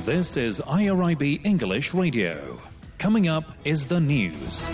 This is IRIB English Radio. Coming up is the news.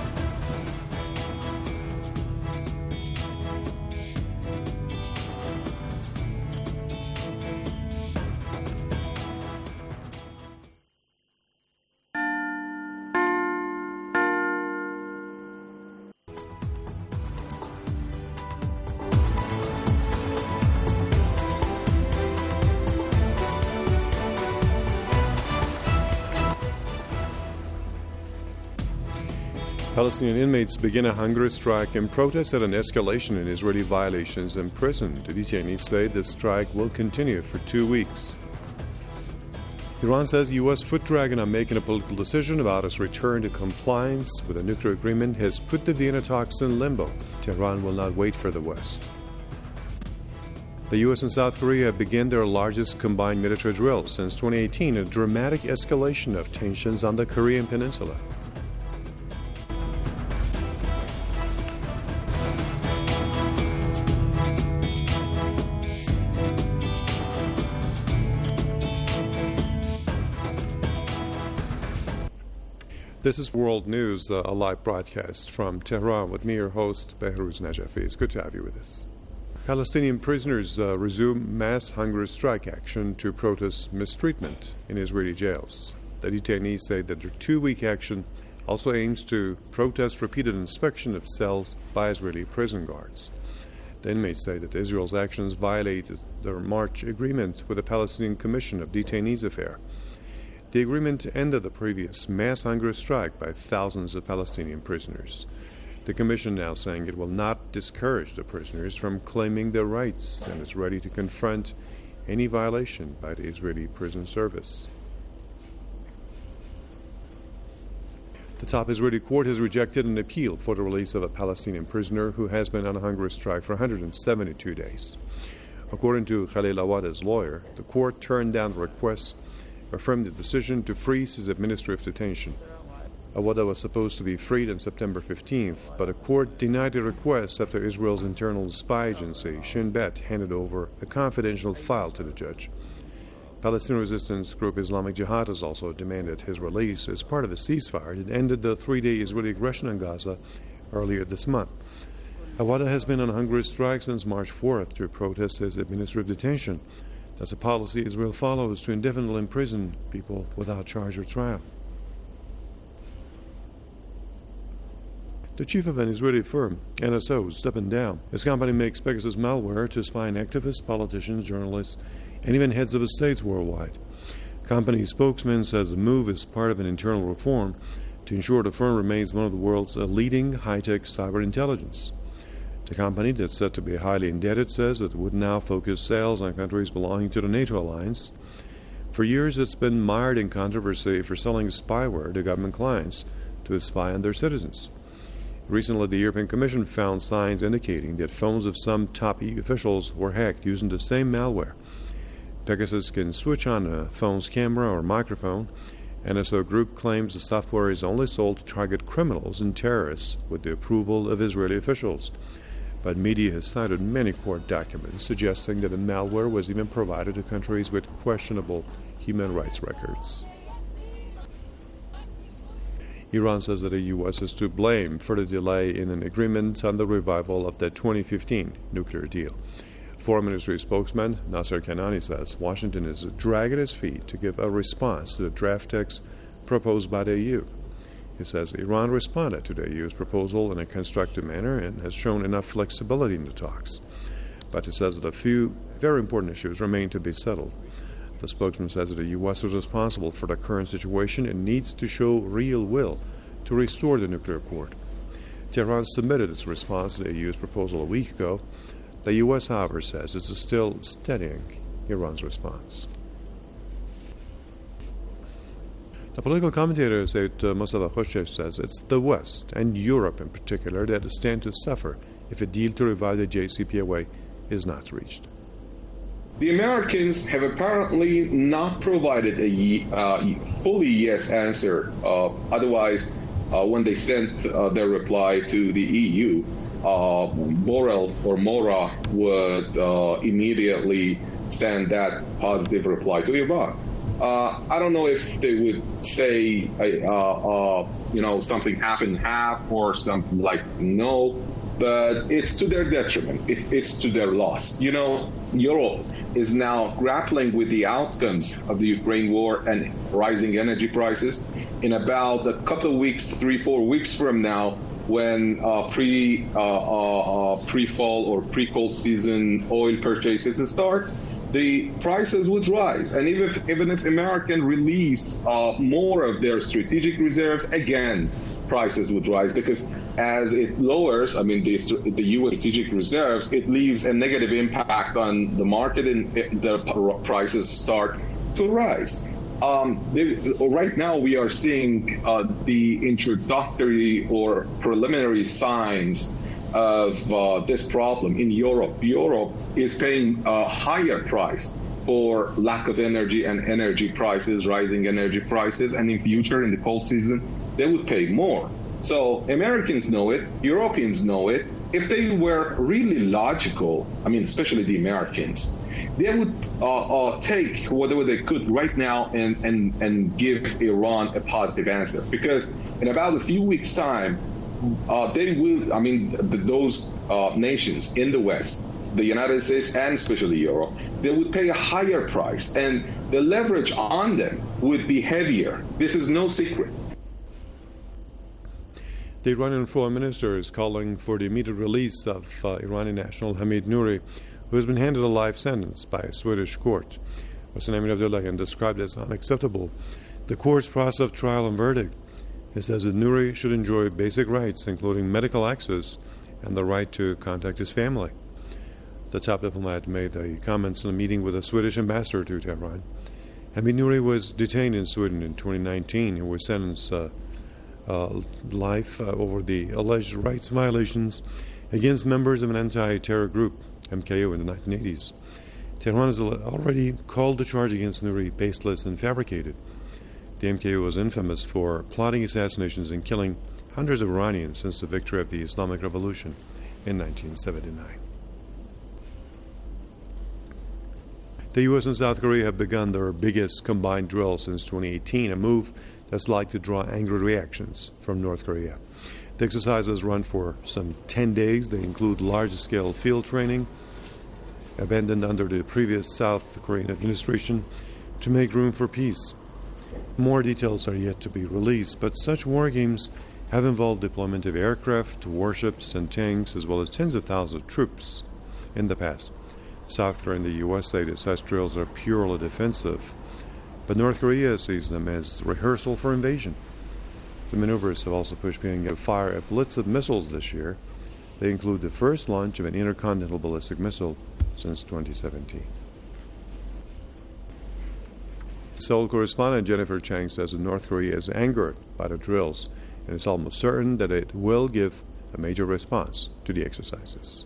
Palestinian inmates begin a hunger strike in protest at an escalation in Israeli violations in prison. The detainees say the strike will continue for 2 weeks. Iran says U.S. foot dragon on making a political decision about its return to compliance with a nuclear agreement has put the Vienna talks in limbo. Tehran will not wait for the West. The U.S. and South Korea begin their largest combined military drill since 2018, a dramatic escalation of tensions on the Korean peninsula. This is World News, a live broadcast from Tehran with me, your host, Behruz Najafi. It's good to have you with us. Palestinian prisoners resume mass hunger strike action to protest mistreatment in Israeli jails. The detainees say that their 2-week action also aims to protest repeated inspection of cells by Israeli prison guards. The inmates say that Israel's actions violated their March agreement with the Palestinian Commission of Detainees Affair. The agreement ended the previous mass hunger strike by thousands of Palestinian prisoners. The Commission now saying it will not discourage the prisoners from claiming their rights and is ready to confront any violation by the Israeli prison service. The top Israeli court has rejected an appeal for the release of a Palestinian prisoner who has been on a hunger strike for 172 days. According to Khalil Awada's lawyer, the court turned down the request, affirmed the decision to freeze his administrative detention. Awada was supposed to be freed on September 15th, but a court denied the request after Israel's internal spy agency, Shin Bet, handed over a confidential file to the judge. Palestinian resistance group Islamic Jihad has also demanded his release as part of the ceasefire that ended the 3-day Israeli aggression on Gaza earlier this month. Awada has been on a hunger strike since March 4th to protest his administrative detention. That's a policy Israel follows to indefinitely imprison people without charge or trial. The chief of an Israeli firm, NSO, is stepping down. His company makes Pegasus malware to spy on activists, politicians, journalists, and even heads of states worldwide. Company spokesman says the move is part of an internal reform to ensure the firm remains one of the world's leading high-tech cyber intelligence. The company, that's said to be highly indebted, says that it would now focus sales on countries belonging to the NATO alliance. For years, it's been mired in controversy for selling spyware to government clients to spy on their citizens. Recently, the European Commission found signs indicating that phones of some top EU officials were hacked using the same malware. Pegasus can switch on a phone's camera or microphone. NSO Group claims the software is only sold to target criminals and terrorists with the approval of Israeli officials. But media has cited many court documents suggesting that the malware was even provided to countries with questionable human rights records. Iran says that the U.S. is to blame for the delay in an agreement on the revival of the 2015 nuclear deal. Foreign Ministry spokesman Nasser Kanani says Washington is dragging its feet to give a response to the draft text proposed by the EU. He says Iran responded to the EU's proposal in a constructive manner and has shown enough flexibility in the talks. But he says that a few very important issues remain to be settled. The spokesman says that the U.S. is responsible for the current situation and needs to show real will to restore the nuclear accord. Tehran submitted its response to the EU's proposal a week ago. The U.S., however, says it is still studying Iran's response. The political commentator Said Mosaddegh Khoshchev says it's the West, and Europe in particular, that stand to suffer if a deal to revive the JCPOA is not reached. The Americans have apparently not provided a fully yes answer. Otherwise, when they sent their reply to the EU, Borrell or Mora would immediately send that positive reply to Iran. I don't know if they would say, something half and half or something like no, but it's to their detriment. It's to their loss. Europe is now grappling with the outcomes of the Ukraine war and rising energy prices. In about a couple of weeks, 3-4 weeks from now, when pre-fall or pre-cold season oil purchases start, the prices would rise. And even if American released more of their strategic reserves, again, prices would rise, because as it lowers, the U.S. strategic reserves, it leaves a negative impact on the market, and the prices start to rise. Right now, we are seeing the introductory or preliminary signs of this problem in Europe. Europe is paying a higher price for lack of energy and energy prices, rising energy prices, and in future, in the cold season, they would pay more. So Americans know it, Europeans know it. If they were really logical, especially the Americans, they would take whatever they could right now and give Iran a positive answer. Because in about a few weeks' time, they will, those nations in the West, the United States and especially Europe, they would pay a higher price, and the leverage on them would be heavier. This is no secret. The Iranian foreign minister is calling for the immediate release of Iranian national Hamid Nouri, who has been handed a life sentence by a Swedish court. Hossein Amir-Abdollahian described as unacceptable the court's process of trial and verdict. He says that Nouri should enjoy basic rights, including medical access and the right to contact his family. The top diplomat made the comments in a meeting with the Swedish ambassador to Tehran. Hamid Nouri was detained in Sweden in 2019 and was sentenced life over the alleged rights violations against members of an anti-terror group, MKO, in the 1980s. Tehran has already called the charge against Nouri baseless and fabricated. The MKO was infamous for plotting assassinations and killing hundreds of Iranians since the victory of the Islamic Revolution in 1979. The U.S. and South Korea have begun their biggest combined drill since 2018, a move that's likely to draw angry reactions from North Korea. The exercises run for some 10 days. They include large-scale field training, abandoned under the previous South Korean administration to make room for peace. More details are yet to be released, but such war games have involved deployment of aircraft, warships, and tanks, as well as tens of thousands of troops in the past. South Korea and the U.S. say that such drills are purely defensive, but North Korea sees them as rehearsal for invasion. The maneuvers have also pushed Pyongyang to fire a blitz of missiles this year. They include the first launch of an intercontinental ballistic missile since 2017. Seoul correspondent Jennifer Chang says that North Korea is angered by the drills, and it's almost certain that it will give a major response to the exercises.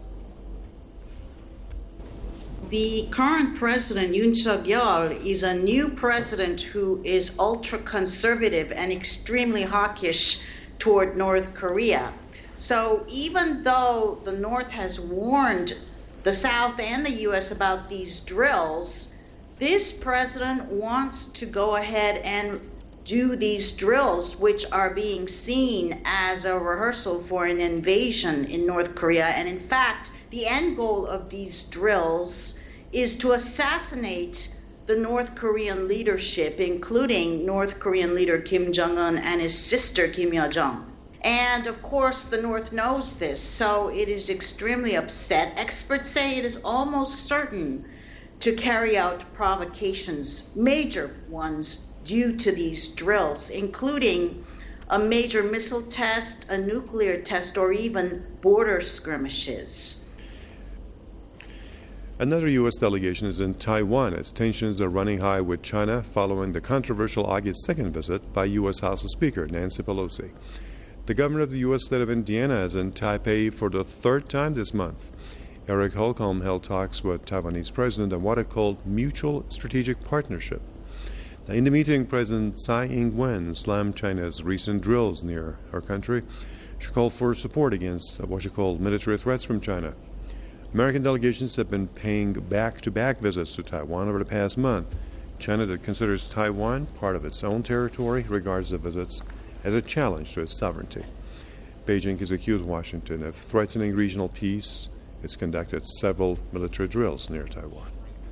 The current president, Yoon Suk-yeol, is a new president who is ultra-conservative and extremely hawkish toward North Korea. So even though the North has warned the South and the U.S. about these drills, this president wants to go ahead and do these drills, which are being seen as a rehearsal for an invasion in North Korea. And in fact, the end goal of these drills is to assassinate the North Korean leadership, including North Korean leader Kim Jong-un and his sister Kim Yo-jong. And of course, the North knows this, so it is extremely upset. Experts say it is almost certain to carry out provocations, major ones, due to these drills, including a major missile test, a nuclear test, or even border skirmishes. Another U.S. delegation is in Taiwan as tensions are running high with China following the controversial August 2nd visit by U.S. House Speaker Nancy Pelosi. The governor of the U.S. state of Indiana is in Taipei for the third time this month. Eric Holcomb held talks with Taiwanese president on what he called mutual strategic partnership. Now, in the meeting, President Tsai Ing-wen slammed China's recent drills near her country. She called for support against what she called military threats from China. American delegations have been paying back-to-back visits to Taiwan over the past month. China, that considers Taiwan part of its own territory, regards the visits as a challenge to its sovereignty. Beijing has accused Washington of threatening regional peace. It's conducted several military drills near Taiwan.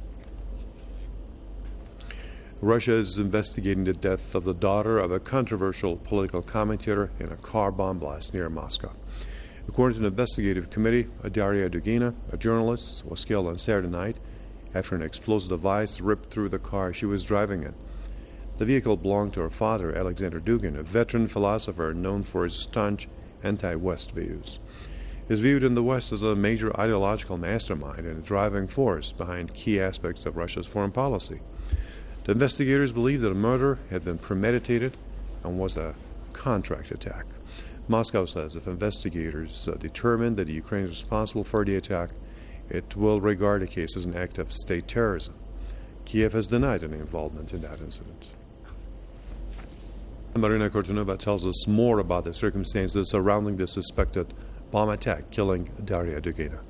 Russia is investigating the death of the daughter of a controversial political commentator in a car bomb blast near Moscow. According to an investigative committee, Daria Dugina, a journalist, was killed on Saturday night after an explosive device ripped through the car she was driving in. The vehicle belonged to her father, Alexander Dugin, a veteran philosopher known for his staunch anti-West views. He is viewed in the West as a major ideological mastermind and a driving force behind key aspects of Russia's foreign policy. The investigators believe that a murder had been premeditated and was a contract attack. Moscow says if investigators determine that the Ukraine is responsible for the attack, it will regard the case as an act of state terrorism. Kiev has denied any involvement in that incident. Marina Kortunova tells us more about the circumstances surrounding the suspected bomb attack killing Daria Dugina.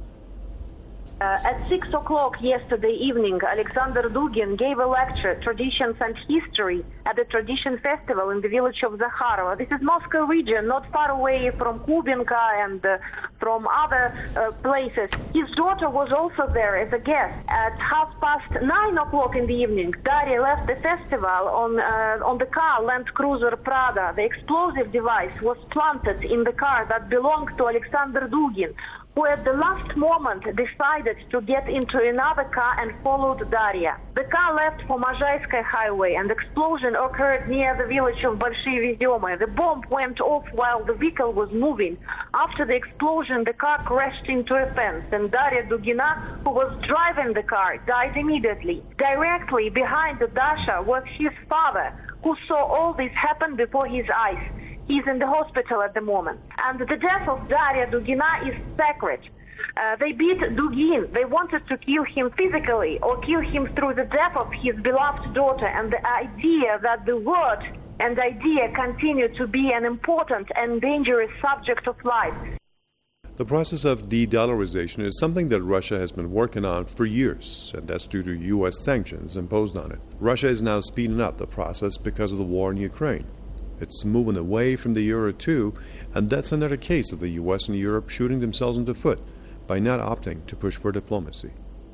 At 6 o'clock yesterday evening, Alexander Dugin gave a lecture, Traditions and History, at the Tradition Festival in the village of Zakharova. This is Moscow region, not far away from Kubinka and from other places. His daughter was also there as a guest. At 9:30 o'clock in the evening, Daria left the festival on the car Land Cruiser Prada. The explosive device was planted in the car that belonged to Alexander Dugin, who at the last moment decided to get into another car and followed Daria. The car left for Mazhaiskaya highway and explosion occurred near the village of Большие Веземы. The bomb went off while the vehicle was moving. After the explosion, the car crashed into a fence and Daria Dugina, who was driving the car, died immediately. Directly behind Dasha was his father, who saw all this happen before his eyes. He's in the hospital at the moment. And the death of Daria Dugina is sacred. They beat Dugin. They wanted to kill him physically or kill him through the death of his beloved daughter. And the idea that the word and idea continue to be an important and dangerous subject of life. The process of de-dollarization is something that Russia has been working on for years, and that's due to U.S. sanctions imposed on it. Russia is now speeding up the process because of the war in Ukraine. It's moving away from the euro too, and that's another case of the U.S. and Europe shooting themselves in the foot by not opting to push for diplomacy.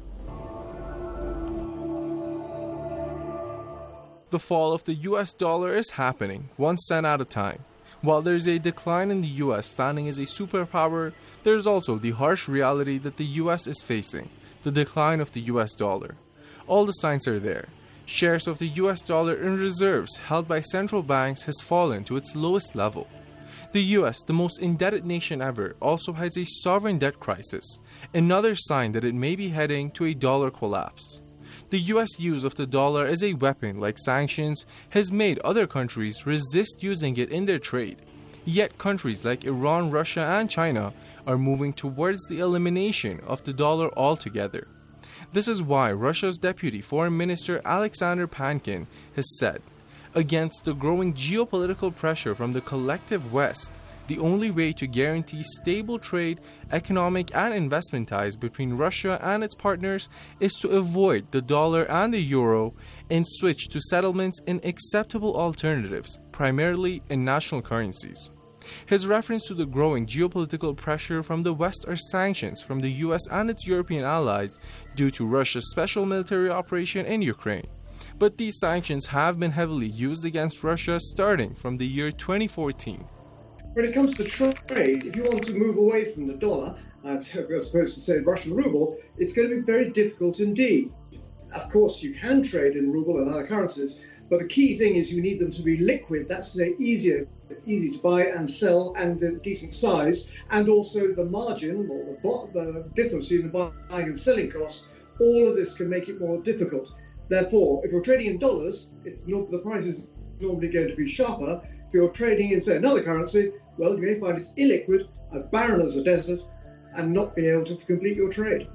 The fall of the U.S. dollar is happening, 1 cent at a time. While there is a decline in the U.S. standing as a superpower, there is also the harsh reality that the U.S. is facing, the decline of the U.S. dollar. All the signs are there. Shares of the US dollar in reserves held by central banks has fallen to its lowest level. The US, the most indebted nation ever, also has a sovereign debt crisis, another sign that it may be heading to a dollar collapse. The US use of the dollar as a weapon, like sanctions, has made other countries resist using it in their trade. Yet countries like Iran, Russia, and China are moving towards the elimination of the dollar altogether. This is why Russia's Deputy Foreign Minister Alexander Pankin has said, against the growing geopolitical pressure from the collective West, the only way to guarantee stable trade, economic and investment ties between Russia and its partners is to avoid the dollar and the euro and switch to settlements in acceptable alternatives, primarily in national currencies. His reference to the growing geopolitical pressure from the West are sanctions from the US and its European allies due to Russia's special military operation in Ukraine. But these sanctions have been heavily used against Russia starting from the year 2014. When it comes to trade, if you want to move away from the dollar, as opposed to say Russian ruble, it's going to be very difficult indeed. Of course, you can trade in ruble and other currencies, but the key thing is you need them to be liquid. That's to say easy to buy and sell and a decent size, and also the margin or the difference between the buying and selling costs. All of this can make it more difficult. Therefore, if you're trading in dollars, the price is normally going to be sharper. If you're trading in, say, another currency, well, you may find it's illiquid, as barren as a desert, and not be able to complete your trade.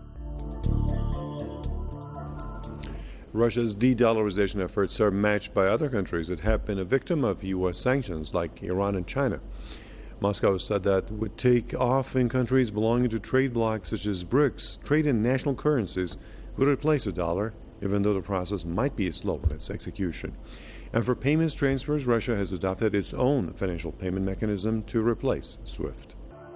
Russia's de-dollarization efforts are matched by other countries that have been a victim of U.S. sanctions, like Iran and China. Moscow said that would take off in countries belonging to trade blocs such as BRICS. Trade in national currencies would replace the dollar even though the process might be slow in its execution. And for payments transfers, Russia has adopted its own financial payment mechanism to replace SWIFT.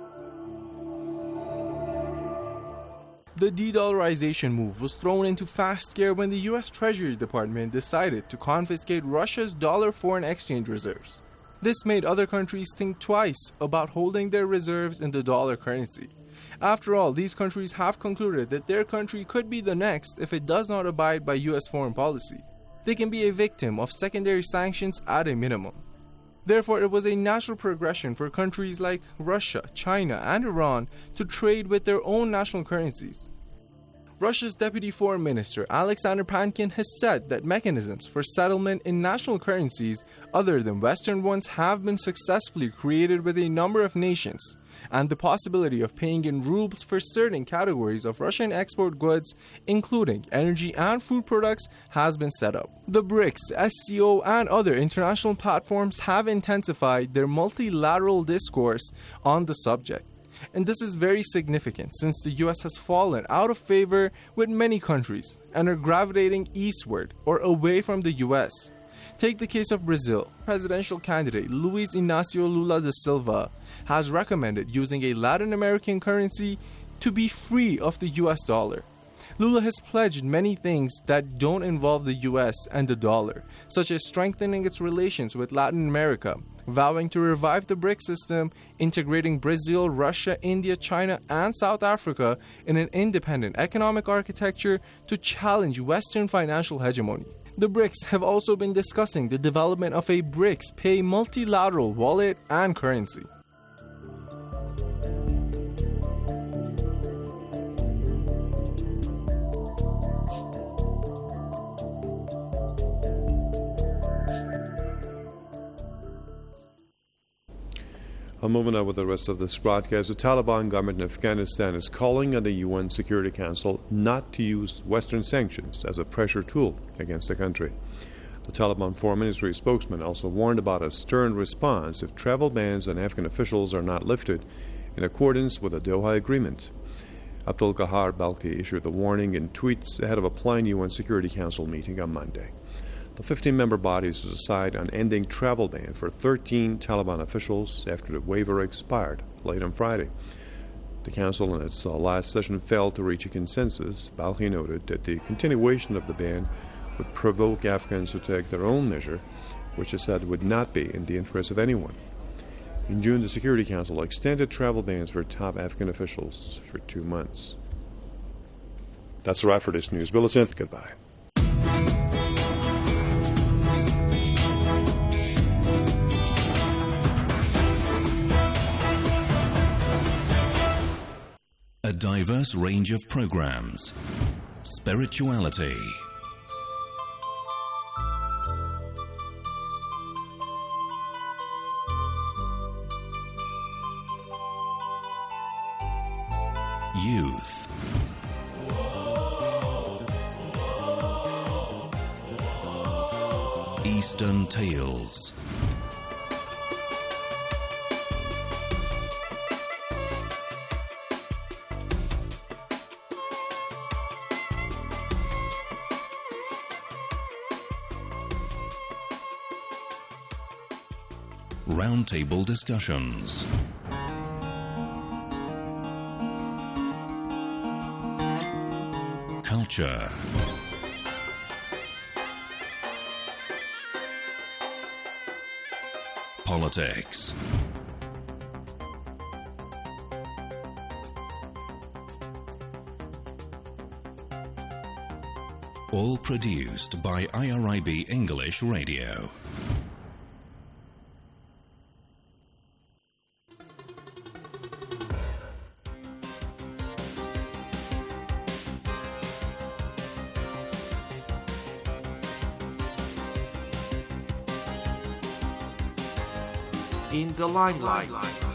The de-dollarization move was thrown into fast gear when the U.S. Treasury Department decided to confiscate Russia's dollar foreign exchange reserves. This made other countries think twice about holding their reserves in the dollar currency. After all, these countries have concluded that their country could be the next if it does not abide by U.S. foreign policy. They can be a victim of secondary sanctions at a minimum. Therefore, it was a natural progression for countries like Russia, China, and Iran to trade with their own national currencies. Russia's Deputy Foreign Minister Alexander Pankin has said that mechanisms for settlement in national currencies other than Western ones have been successfully created with a number of nations, and the possibility of paying in rubles for certain categories of Russian export goods, including energy and food products, has been set up. The BRICS, SCO, and other international platforms have intensified their multilateral discourse on the subject. And this is very significant since the US has fallen out of favor with many countries and are gravitating eastward or away from the US. Take the case of Brazil. Presidential candidate Luiz Inácio Lula da Silva has recommended using a Latin American currency to be free of the US dollar. Lula has pledged many things that don't involve the US and the dollar, such as strengthening its relations with Latin America, vowing to revive the BRICS system, integrating Brazil, Russia, India, China, and South Africa in an independent economic architecture to challenge Western financial hegemony. The BRICS have also been discussing the development of a BRICS Pay multilateral wallet and currency. I'm moving on with the rest of this broadcast. The Taliban government in Afghanistan is calling on the UN Security Council not to use Western sanctions as a pressure tool against the country. The Taliban Foreign Ministry spokesman also warned about a stern response if travel bans on Afghan officials are not lifted in accordance with the Doha Agreement. Abdul Qahar Balkhi issued the warning in tweets ahead of a planned UN Security Council meeting on Monday. The 15-member body is to decide on ending travel ban for 13 Taliban officials after the waiver expired late on Friday. The Council in its last session failed to reach a consensus. Balkhi noted that the continuation of the ban would provoke Afghans to take their own measure, which he said would not be in the interest of anyone. In June, the Security Council extended travel bans for top Afghan officials for 2 months. That's a wrap for this news bulletin. Goodbye. A diverse range of programs. Spirituality. Youth. Eastern Tales. Roundtable discussions. Culture. Politics. All produced by IRIB English Radio. In the limelight.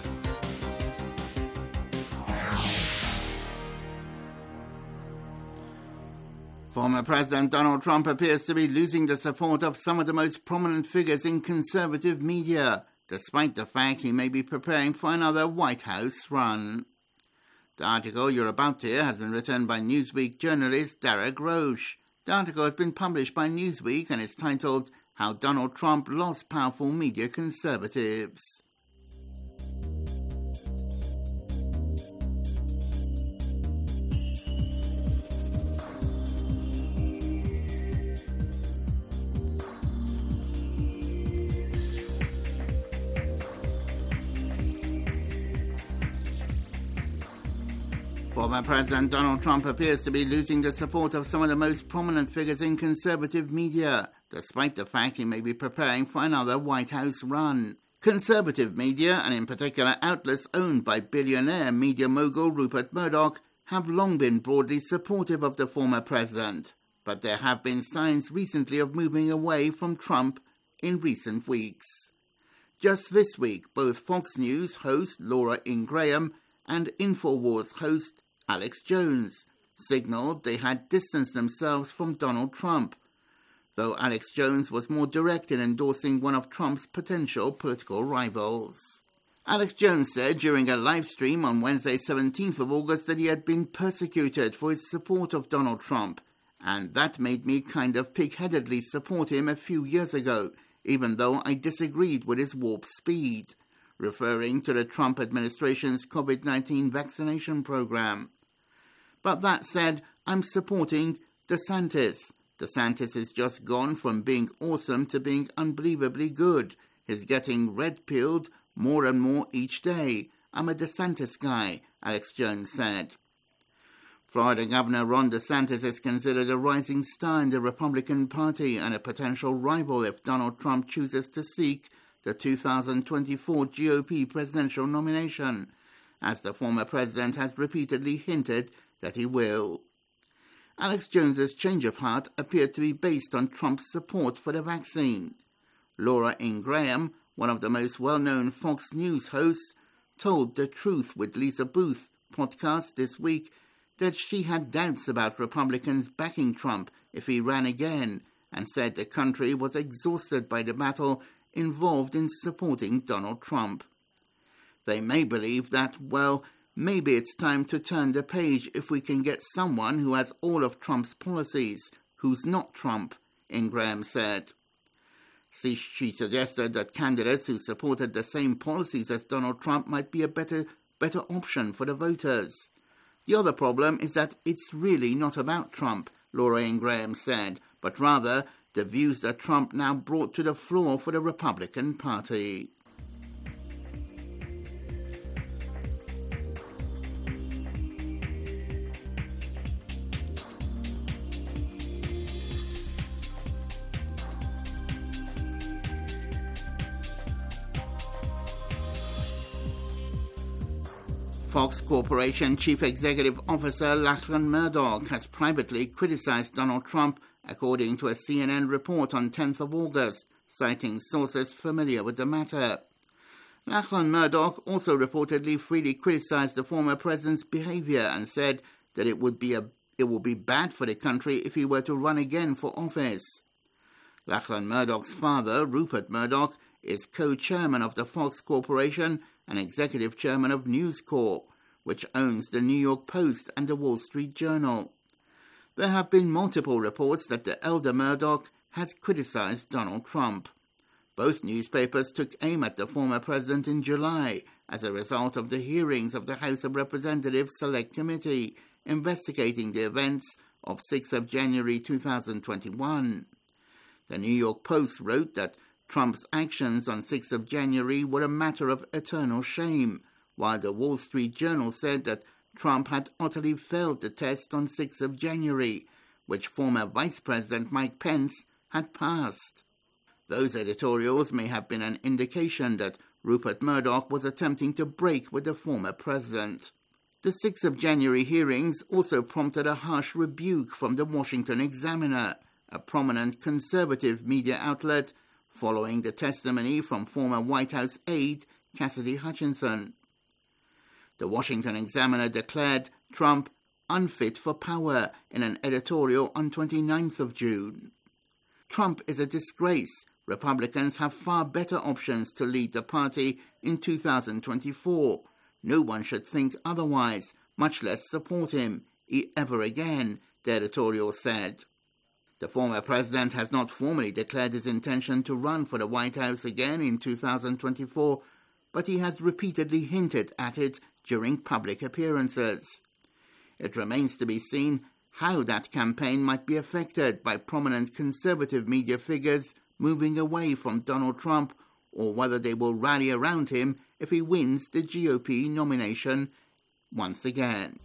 Former President Donald Trump appears to be losing the support of some of the most prominent figures in conservative media, despite the fact he may be preparing for another White House run. The article you're about to hear has been written by Newsweek journalist Derek Roche. The article has been published by Newsweek and is titled How Donald Trump Lost Powerful Media Conservatives. Former President Donald Trump appears to be losing the support of some of the most prominent figures in conservative media, despite the fact he may be preparing for another White House run. Conservative media, and in particular outlets owned by billionaire media mogul Rupert Murdoch, have long been broadly supportive of the former president, but there have been signs recently of moving away from Trump in recent weeks. Just this week, both Fox News host Laura Ingraham and InfoWars host Alex Jones signaled they had distanced themselves from Donald Trump, though Alex Jones was more direct in endorsing one of Trump's potential political rivals. Alex Jones said during a live stream on Wednesday 17th of August that he had been persecuted for his support of Donald Trump, and that made me kind of pig-headedly support him a few years ago, even though I disagreed with his warp speed, referring to the Trump administration's COVID-19 vaccination program. But that said, I'm supporting DeSantis. DeSantis has just gone from being awesome to being unbelievably good. He's getting red-pilled more and more each day. I'm a DeSantis guy, Alex Jones said. Florida Governor Ron DeSantis is considered a rising star in the Republican Party and a potential rival if Donald Trump chooses to seek the 2024 GOP presidential nomination, as the former president has repeatedly hinted that he will. Alex Jones's change of heart appeared to be based on Trump's support for the vaccine. Laura Ingraham, one of the most well-known Fox News hosts, told The Truth with Lisa Booth podcast this week that she had doubts about Republicans backing Trump if he ran again, and said the country was exhausted by the battle involved in supporting Donald Trump. They may believe that, well, maybe it's time to turn the page if we can get someone who has all of Trump's policies, who's not Trump, Ingraham said. She suggested that candidates who supported the same policies as Donald Trump might be a better option for the voters. The other problem is that it's really not about Trump, Laura Ingraham said, but rather the views that Trump now brought to the floor for the Republican Party. Fox Corporation Chief Executive Officer Lachlan Murdoch has privately criticized Donald Trump, according to a CNN report on 10th of August, citing sources familiar with the matter. Lachlan Murdoch also reportedly freely criticized the former president's behavior and said that it would be bad for the country if he were to run again for office. Lachlan Murdoch's father, Rupert Murdoch, is co-chairman of the Fox Corporation and executive chairman of News Corp, which owns the New York Post and the Wall Street Journal. There have been multiple reports that the elder Murdoch has criticized Donald Trump. Both newspapers took aim at the former president in July as a result of the hearings of the House of Representatives Select Committee investigating the events of 6th of January 2021. The New York Post wrote that Trump's actions on 6th of January were a matter of eternal shame, while the Wall Street Journal said that Trump had utterly failed the test on 6th of January, which former Vice President Mike Pence had passed. Those editorials may have been an indication that Rupert Murdoch was attempting to break with the former president. The 6th of January hearings also prompted a harsh rebuke from the Washington Examiner, a prominent conservative media outlet, following the testimony from former White House aide Cassidy Hutchinson. The Washington Examiner declared Trump unfit for power in an editorial on 29th of June. Trump is a disgrace. Republicans have far better options to lead the party in 2024. No one should think otherwise, much less support him ever again, the editorial said. The former president has not formally declared his intention to run for the White House again in 2024, but he has repeatedly hinted at it during public appearances. It remains to be seen how that campaign might be affected by prominent conservative media figures moving away from Donald Trump, or whether they will rally around him if he wins the GOP nomination once again.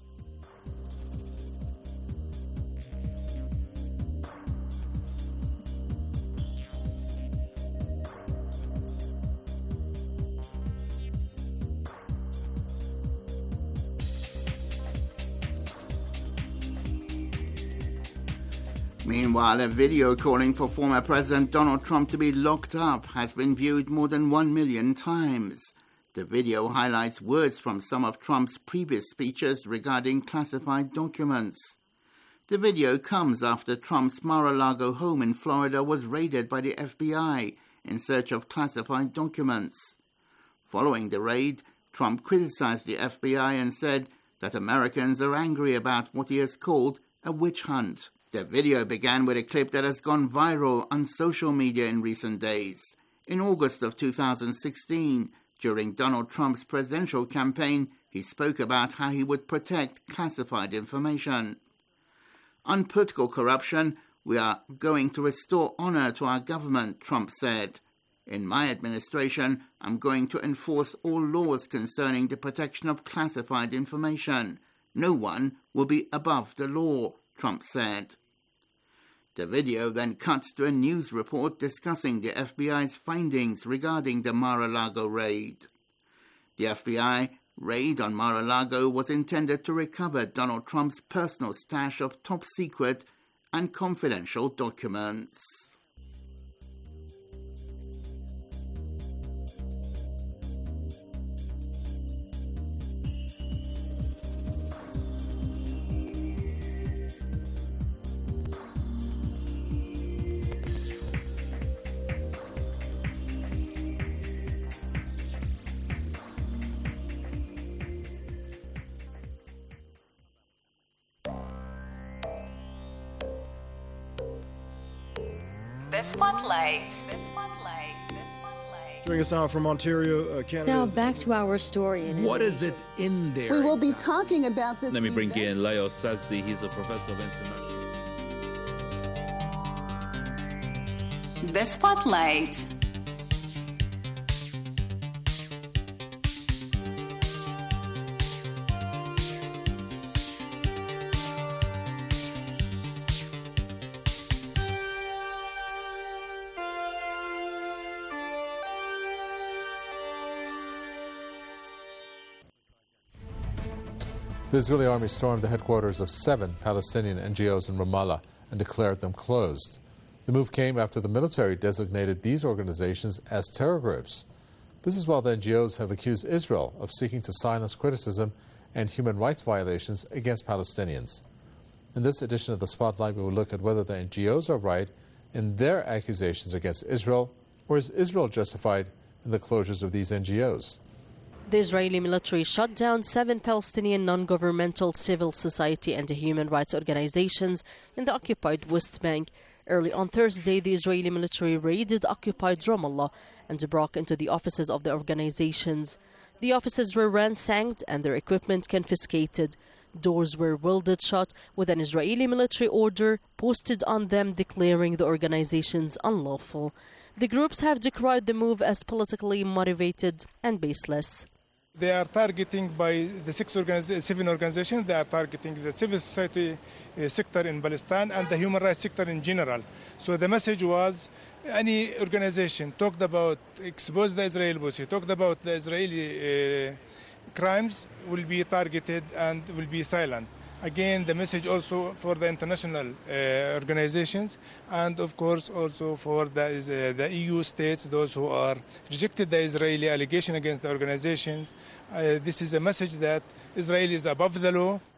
Meanwhile, a video calling for former President Donald Trump to be locked up has been viewed more than 1 million times. The video highlights words from some of Trump's previous speeches regarding classified documents. The video comes after Trump's Mar-a-Lago home in Florida was raided by the FBI in search of classified documents. Following the raid, Trump criticized the FBI and said that Americans are angry about what he has called a witch hunt. The video began with a clip that has gone viral on social media in recent days. In August of 2016, during Donald Trump's presidential campaign, he spoke about how he would protect classified information. On political corruption, we are going to restore honor to our government, Trump said. In my administration, I'm going to enforce all laws concerning the protection of classified information. No one will be above the law, Trump said. The video then cuts to a news report discussing the FBI's findings regarding the Mar-a-Lago raid. The FBI raid on Mar-a-Lago was intended to recover Donald Trump's personal stash of top-secret and confidential documents. Joining us now from Ontario, Canada. Now back to our story. What is it in there? We will be talking about this. Let me bring in Leo Sazdi. He's a professor of international. The Spotlight. The Israeli army stormed the headquarters of 7 Palestinian NGOs in Ramallah and declared them closed. The move came after the military designated these organizations as terror groups. This is while the NGOs have accused Israel of seeking to silence criticism and human rights violations against Palestinians. In this edition of The Spotlight, we will look at whether the NGOs are right in their accusations against Israel, or is Israel justified in the closures of these NGOs? The Israeli military shut down 7 Palestinian non-governmental civil society and human rights organizations in the occupied West Bank. Early on Thursday, the Israeli military raided occupied Ramallah and broke into the offices of the organizations. The offices were ransacked and their equipment confiscated. Doors were welded shut with an Israeli military order posted on them declaring the organizations unlawful. The groups have decried the move as politically motivated and baseless. They are targeting by the 7 organizations, they are targeting the civil society sector in Palestine and the human rights sector in general. So the message was any organization talked about, expose the Israeli policy, talked about the Israeli crimes will be targeted and will be silent. Again, the message also for the international organizations and, of course, also for the EU states, those who are rejected the Israeli allegation against the organizations. This is a message that Israel is above the law.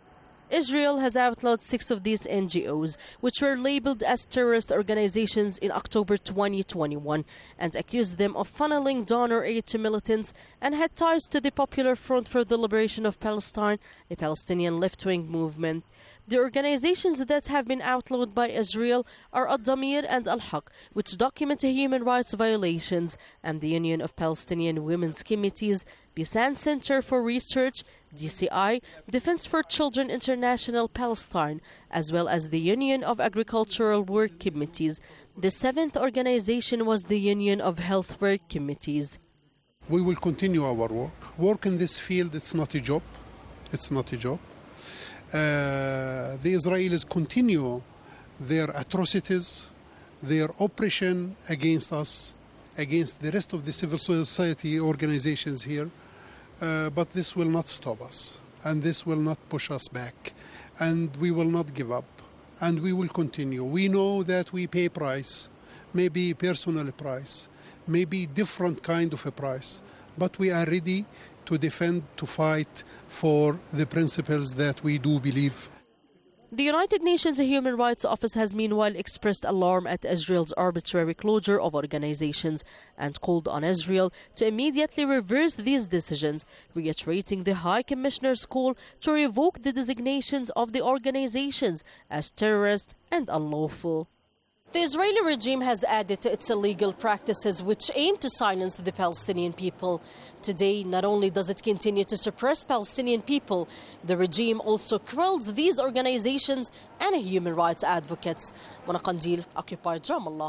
Israel has outlawed 6 of these NGOs, which were labeled as terrorist organizations in October 2021, and accused them of funneling donor aid to militants and had ties to the Popular Front for the Liberation of Palestine, a Palestinian left-wing movement. The organizations that have been outlawed by Israel are Ad-Damir and Al-Haq, which document human rights violations, and the Union of Palestinian Women's Committees, Bisan Center for Research, DCI, Defense for Children International Palestine, as well as the Union of Agricultural Work Committees. The 7th organization was the Union of Health Work Committees. We will continue our work. Work in this field, it's not a job. It's not a job. The Israelis continue their atrocities, their oppression against us, against the rest of the civil society organizations here. But this will not stop us, and this will not push us back, and we will not give up, and we will continue. We know that we pay price, maybe personal price, maybe different kind of a price, but we are ready to defend, to fight for the principles that we do believe. The United Nations Human Rights Office has meanwhile expressed alarm at Israel's arbitrary closure of organizations and called on Israel to immediately reverse these decisions, reiterating the High Commissioner's call to revoke the designations of the organizations as terrorist and unlawful. The Israeli regime has added to its illegal practices which aim to silence the Palestinian people. Today, not only does it continue to suppress Palestinian people, the regime also quells these organizations and human rights advocates. Mona Qandil, occupied Ramallah.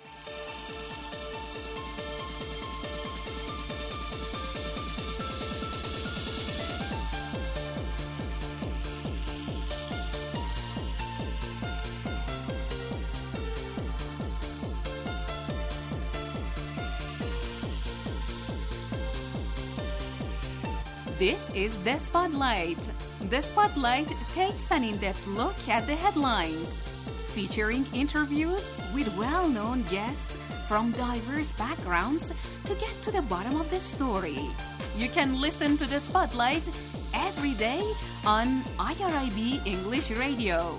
This is The Spotlight. The Spotlight takes an in-depth look at the headlines, featuring interviews with well-known guests from diverse backgrounds to get to the bottom of the story. You can listen to The Spotlight every day on IRIB English Radio.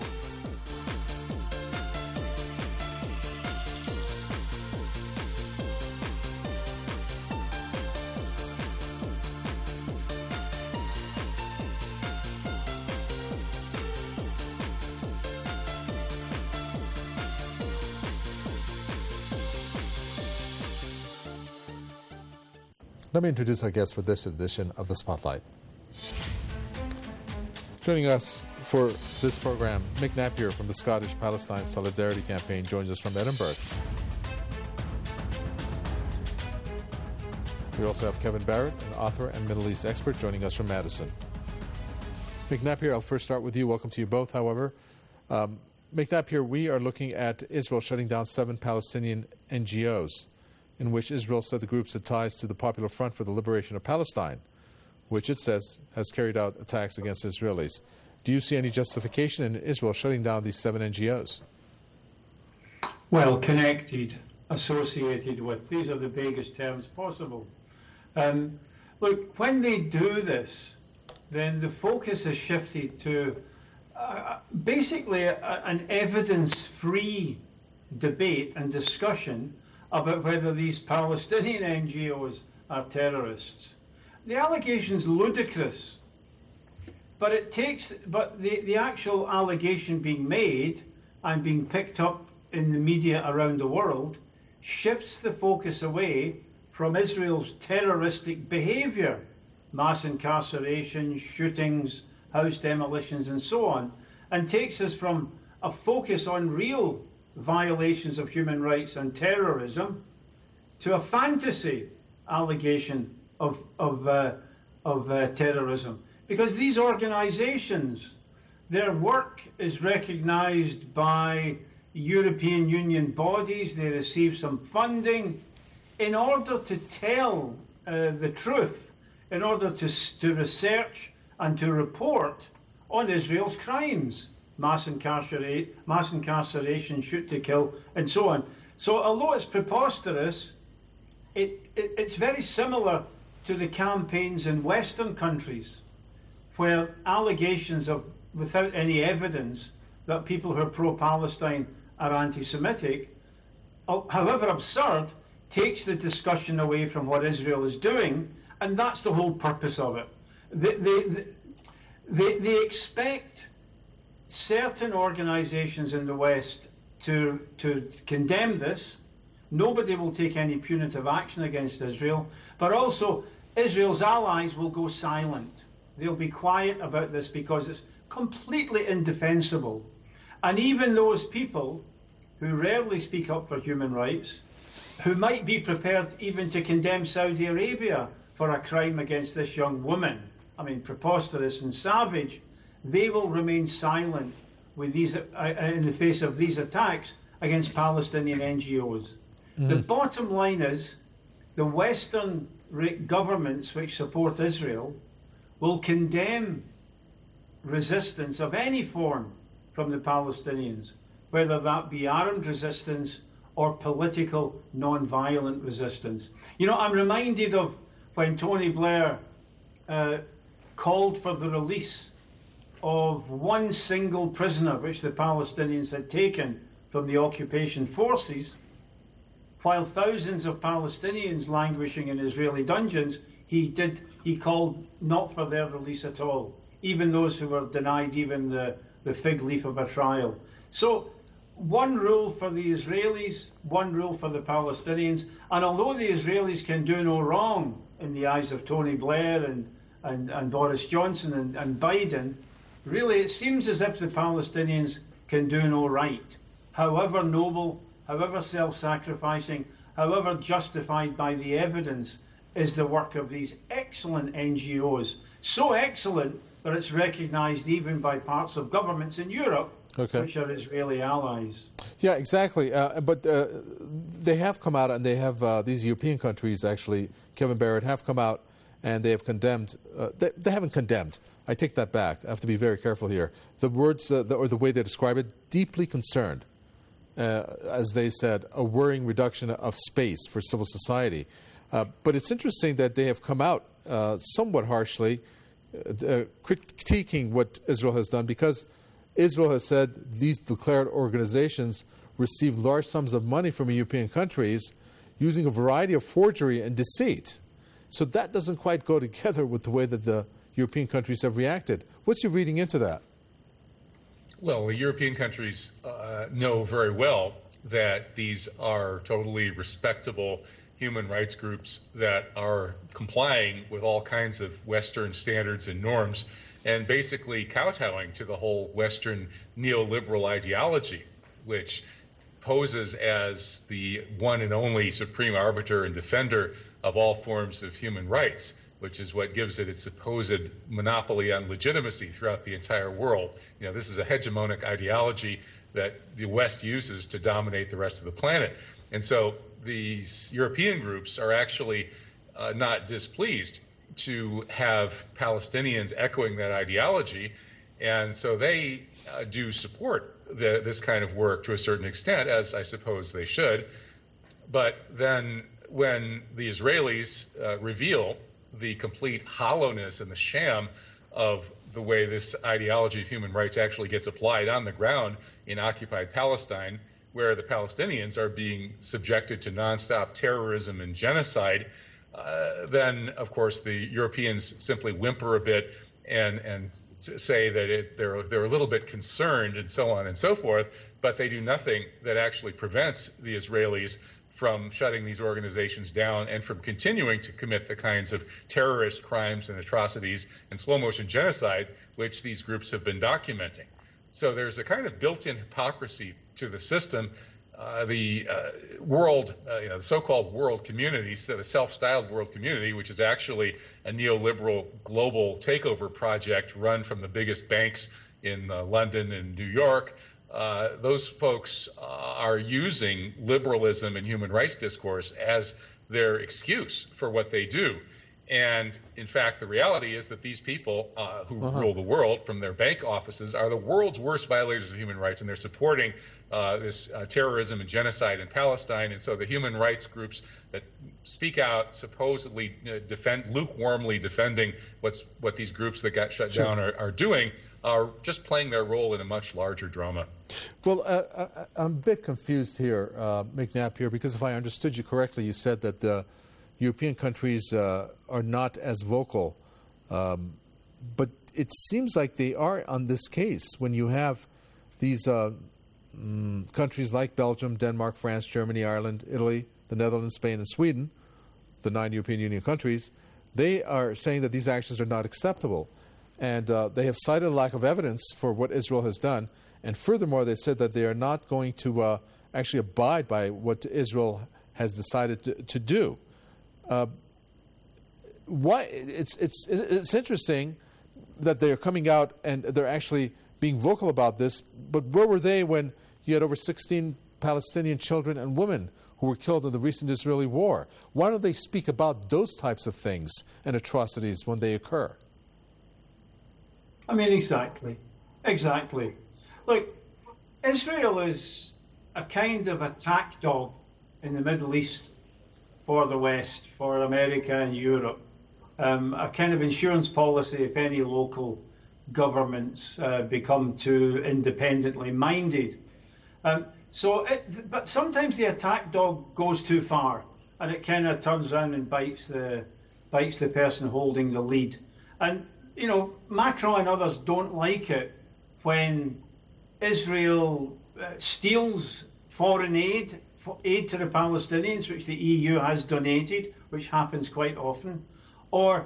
Let me introduce our guest for this edition of The Spotlight. Joining us for this program, Mick Napier from the Scottish Palestine Solidarity Campaign joins us from Edinburgh. We also have Kevin Barrett, an author and Middle East expert, joining us from Madison. Mick Napier, I'll first start with you. Welcome to you both, however. Mick Napier, we are looking at Israel shutting down 7 Palestinian NGOs, in which Israel said the groups had ties to the Popular Front for the Liberation of Palestine, which it says has carried out attacks against Israelis. Do you see any justification in Israel shutting down these 7 NGOs? Well, connected, associated with. These are the vaguest terms possible. Look, when they do this, then the focus is shifted to basically an evidence-free debate and discussion about whether these Palestinian NGOs are terrorists. The allegation's ludicrous, but the actual allegation being made and being picked up in the media around the world shifts the focus away from Israel's terroristic behavior, mass incarceration, shootings, house demolitions, and so on, and takes us from a focus on real violations of human rights and terrorism to a fantasy allegation of terrorism. Because these organizations, their work is recognized by European Union bodies. They receive some funding in order to tell the truth, in order to research and to report on Israel's crimes. Mass incarceration, shoot to kill, and so on. So although it's preposterous, it's very similar to the campaigns in Western countries where allegations of without any evidence that people who are pro-Palestine are anti-Semitic, however absurd, takes the discussion away from what Israel is doing, and that's the whole purpose of it. They expect certain organizations in the West to condemn this. Nobody will take any punitive action against Israel, but also Israel's allies will go silent. They'll be quiet about this because it's completely indefensible. And even those people who rarely speak up for human rights, who might be prepared even to condemn Saudi Arabia for a crime against this young woman, I mean, preposterous and savage, they will remain silent with these in the face of these attacks against Palestinian NGOs. Mm-hmm. The bottom line is the Western governments which support Israel will condemn resistance of any form from the Palestinians, whether that be armed resistance or political non-violent resistance. You know, I'm reminded of when Tony Blair called for the release of one single prisoner which the Palestinians had taken from the occupation forces, while thousands of Palestinians languishing in Israeli dungeons, he called not for their release at all, even those who were denied even the fig leaf of a trial. So one rule for the Israelis, one rule for the Palestinians, and although the Israelis can do no wrong in the eyes of Tony Blair and Boris Johnson and Biden, really it seems as if the Palestinians can do no right, however noble, however self-sacrificing, however justified by the evidence is the work of these excellent NGOs. So excellent that it's recognized even by parts of governments in Europe, which are Israeli allies. Yeah, exactly. But they have come out, and they have, these European countries actually, Kevin Barrett, have come out and they have condemned, they haven't condemned. I take that back. I have to be very careful here. The words, or the way they describe it, deeply concerned. As they said, a worrying reduction of space for civil society. But it's interesting that they have come out somewhat harshly, critiquing what Israel has done, because Israel has said these declared organizations receive large sums of money from European countries using a variety of forgery and deceit. So that doesn't quite go together with the way that the European countries have reacted. What's your reading into that? Well, the European countries know very well that these are totally respectable human rights groups that are complying with all kinds of Western standards and norms and basically kowtowing to the whole Western neoliberal ideology, which poses as the one and only supreme arbiter and defender of all forms of human rights, which is what gives it its supposed monopoly on legitimacy throughout the entire world. You know, this is a hegemonic ideology that the West uses to dominate the rest of the planet. And so these European groups are actually not displeased to have Palestinians echoing that ideology. And so they do support this kind of work to a certain extent, as I suppose they should. But then when the Israelis reveal the complete hollowness and the sham of the way this ideology of human rights actually gets applied on the ground in occupied Palestine, where the Palestinians are being subjected to nonstop terrorism and genocide, then, of course, the Europeans simply whimper a bit and say that they're a little bit concerned and so on and so forth, but they do nothing that actually prevents the Israelis from shutting these organizations down and from continuing to commit the kinds of terrorist crimes and atrocities and slow-motion genocide which these groups have been documenting. So there's a kind of built-in hypocrisy to the system. The world, the so-called world community, the self-styled world community, which is actually a neoliberal global takeover project run from the biggest banks in London and New York, those folks are using liberalism and human rights discourse as their excuse for what they do. And in fact, the reality is that these people who rule the world from their bank offices are the world's worst violators of human rights, and they're supporting this terrorism and genocide in Palestine. And so the human rights groups that speak out, supposedly lukewarmly defending what these groups that got shut down are doing, are just playing their role in a much larger drama. Well, I'm a bit confused here, McNabb, here, because if I understood you correctly, you said that the European countries are not as vocal, but it seems like they are on this case when you have these countries like Belgium, Denmark, France, Germany, Ireland, Italy, the Netherlands, Spain, and Sweden, the 9 European Union countries. They are saying that these actions are not acceptable, and they have cited a lack of evidence for what Israel has done, and furthermore, they said that they are not going to actually abide by what Israel has decided to do. Why it's interesting that they're coming out and they're actually being vocal about this, but where were they when you had over 16 Palestinian children and women who were killed in the recent Israeli war? Why don't they speak about those types of things and atrocities when they occur? I mean, exactly. Look, Israel is a kind of attack dog in the Middle East for the West, for America and Europe. A kind of insurance policy if any local governments become too independently minded. But sometimes the attack dog goes too far, and it kind of turns around and bites the person holding the lead. And you know, Macron and others don't like it when Israel steals foreign aid to the Palestinians, which the EU has donated, which happens quite often, or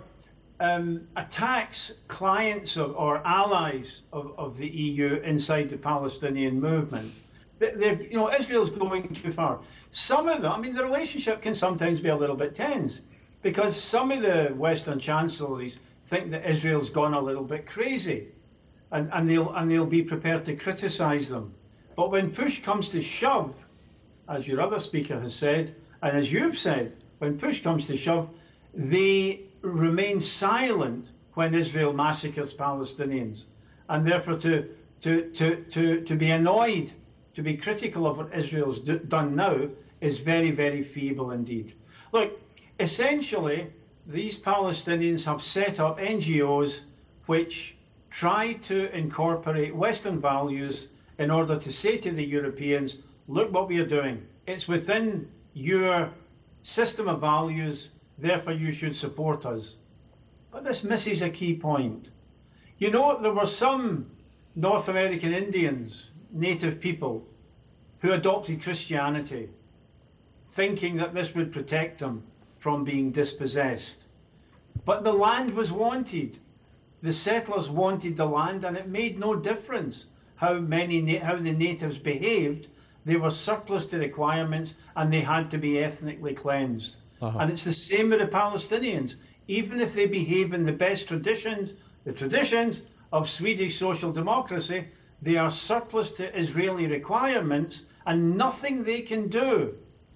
attacks clients or allies of the EU inside the Palestinian movement. Israel's going too far. Some of them, I mean, the relationship can sometimes be a little bit tense because some of the Western chancelleries think that Israel's gone a little bit crazy, and they'll be prepared to criticize them. But when push comes to shove, as your other speaker has said, and as you've said, when push comes to shove, they remain silent when Israel massacres Palestinians, and therefore to be annoyed, to be critical of what Israel's done now is very, very feeble indeed. Look, essentially, these Palestinians have set up NGOs which try to incorporate Western values in order to say to the Europeans, look what we are doing. It's within your system of values, therefore you should support us. But this misses a key point. You know, there were some North American Indians, native people, who adopted Christianity, thinking that this would protect them from being dispossessed. But the land was wanted. The settlers wanted the land, and it made no difference how the natives behaved. They were surplus to requirements, and they had to be ethnically cleansed. And it's the same with the Palestinians. Even if they behave in the best traditions, the traditions of Swedish social democracy, they are surplus to Israeli requirements, and nothing they can do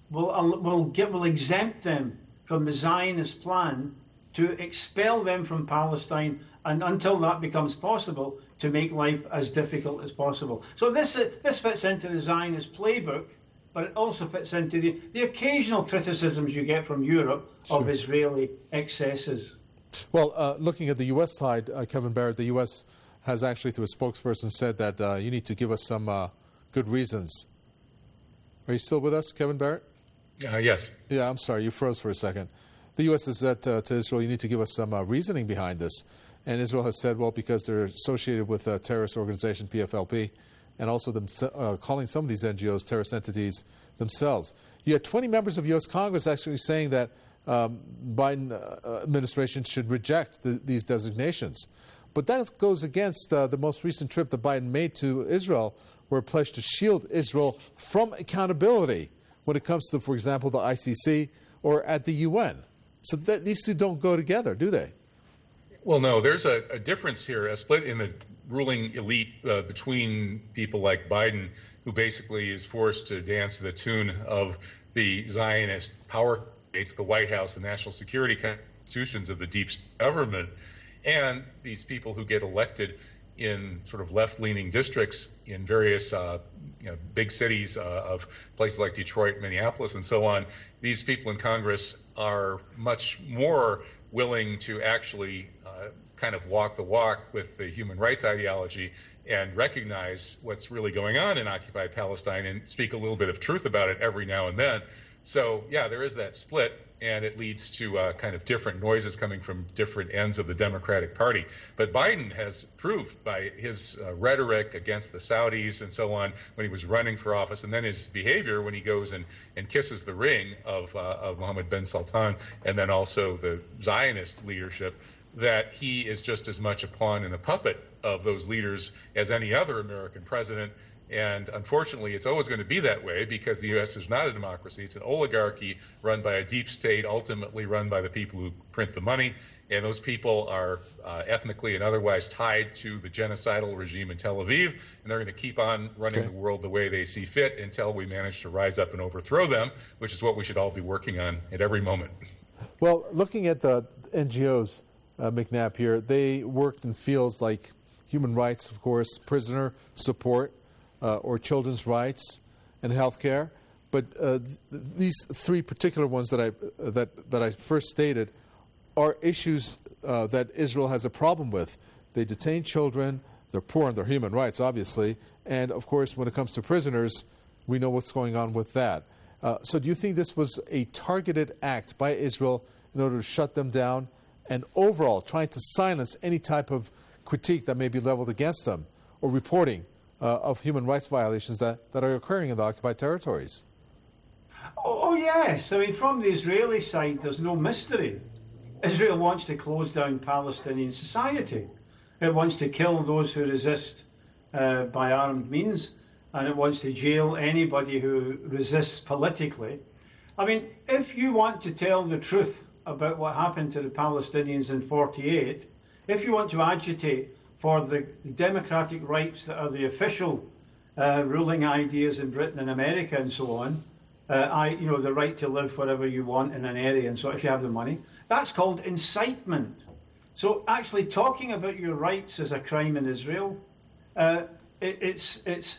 will exempt them from the Zionist plan to expel them from Palestine, and until that becomes possible, to make life as difficult as possible. So this fits into the Zionist playbook, but it also fits into the occasional criticisms you get from Europe of Israeli excesses. Well, looking at the U.S. side, Kevin Barrett, the U.S. has actually, through a spokesperson, said that you need to give us some good reasons. Are you still with us, Kevin Barrett? Yes. Yeah, I'm sorry, you froze for a second. The U.S. has said to Israel, you need to give us some reasoning behind this. And Israel has said, well, because they're associated with a terrorist organization, PFLP, and also them calling some of these NGOs terrorist entities themselves. You had 20 members of U.S. Congress actually saying that Biden administration should reject these designations. But that goes against the most recent trip that Biden made to Israel, where it pledged to shield Israel from accountability when it comes to, for example, the ICC or at the UN. So these two don't go together, do they? Well, no, there's a difference here, a split in the ruling elite between people like Biden, who basically is forced to dance to the tune of the Zionist power states, the White House, the National Security institutions of the deep state government, and these people who get elected in sort of left-leaning districts in various big cities of places like Detroit, Minneapolis, and so on. These people in Congress are much more willing to actually kind of walk the walk with the human rights ideology and recognize what's really going on in occupied Palestine and speak a little bit of truth about it every now and then. So, yeah, there is that split, and it leads to kind of different noises coming from different ends of the Democratic Party. But Biden has proved by his rhetoric against the Saudis and so on when he was running for office, and then his behavior when he goes and kisses the ring of Mohammed bin Salman, and then also the Zionist leadership, that he is just as much a pawn and a puppet of those leaders as any other American president. And unfortunately, it's always going to be that way because the U.S. is not a democracy. It's an oligarchy run by a deep state, ultimately run by the people who print the money. And those people are ethnically and otherwise tied to the genocidal regime in Tel Aviv. And they're going to keep on running the world the way they see fit until we manage to rise up and overthrow them, which is what we should all be working on at every moment. Well, looking at the NGOs, McNabb here, they worked in fields like human rights, of course, prisoner support, or children's rights and health care. But these three particular ones that I first stated are issues that Israel has a problem with. They detain children, they're poor on their human rights, obviously, and of course, when it comes to prisoners, we know what's going on with that. So do you think this was a targeted act by Israel in order to shut them down and overall trying to silence any type of critique that may be leveled against them or reporting of human rights violations that are occurring in the occupied territories? Oh, yes. I mean, from the Israeli side, there's no mystery. Israel wants to close down Palestinian society. It wants to kill those who resist by armed means, and it wants to jail anybody who resists politically. I mean, if you want to tell the truth about what happened to the Palestinians in 1948, if you want to agitate for the democratic rights that are the official ruling ideas in Britain and America and so on, the right to live wherever you want in an area and so if you have the money, that's called incitement. So actually talking about your rights is a crime in Israel. It's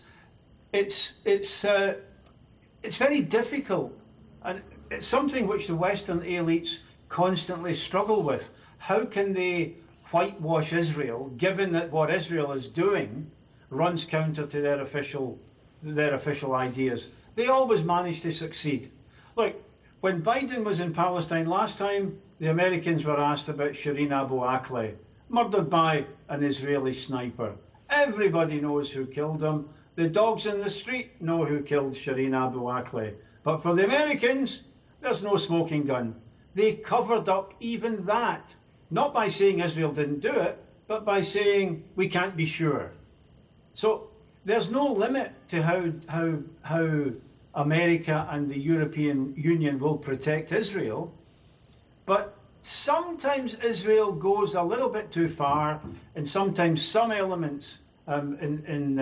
very difficult, and it's something which the Western elites constantly struggle with. How can they whitewash Israel, given that what Israel is doing runs counter to their official ideas? They always manage to succeed. Look, when Biden was in Palestine last time, the Americans were asked about Shireen Abu Akleh, murdered by an Israeli sniper. Everybody knows who killed him. The dogs in the street know who killed Shireen Abu Akleh. But for the Americans, there's no smoking gun. They covered up even that. Not by saying Israel didn't do it, but by saying we can't be sure. So there's no limit to how America and the European Union will protect Israel. But sometimes Israel goes a little bit too far, and sometimes some elements in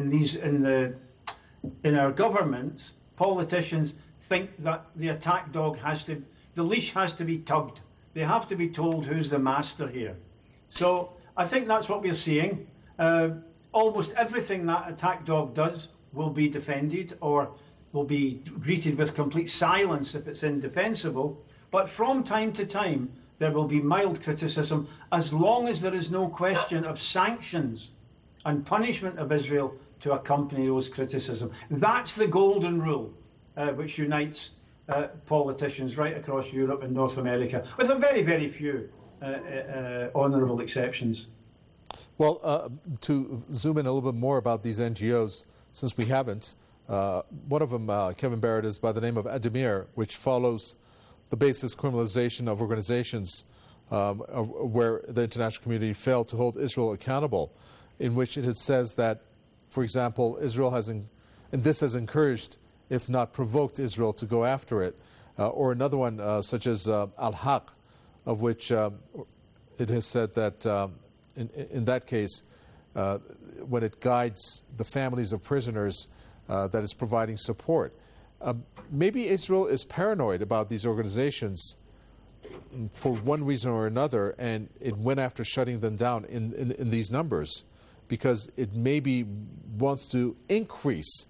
our governments, politicians think that the attack dog the leash has to be tugged. They have to be told who's the master here. So I think that's what we're seeing. Almost everything that attack dog does will be defended or will be greeted with complete silence if it's indefensible. But from time to time, there will be mild criticism as long as there is no question of sanctions and punishment of Israel to accompany those criticism. That's the golden rule which unites politicians right across Europe and North America, with a very, very few honourable exceptions. Well, to zoom in a little bit more about these NGOs, since we haven't, one of them, Kevin Barrett, is by the name of Addameer, which follows the basis criminalization of organizations where the international community failed to hold Israel accountable, in which it says that, for example, Israel has, and this has encouraged, if not provoked, Israel to go after it. Or another one, such as Al-Haq, of which it has said that in that case, when it guides the families of prisoners, that is providing support. Maybe Israel is paranoid about these organizations for one reason or another, and it went after shutting them down in these numbers because it maybe wants to increase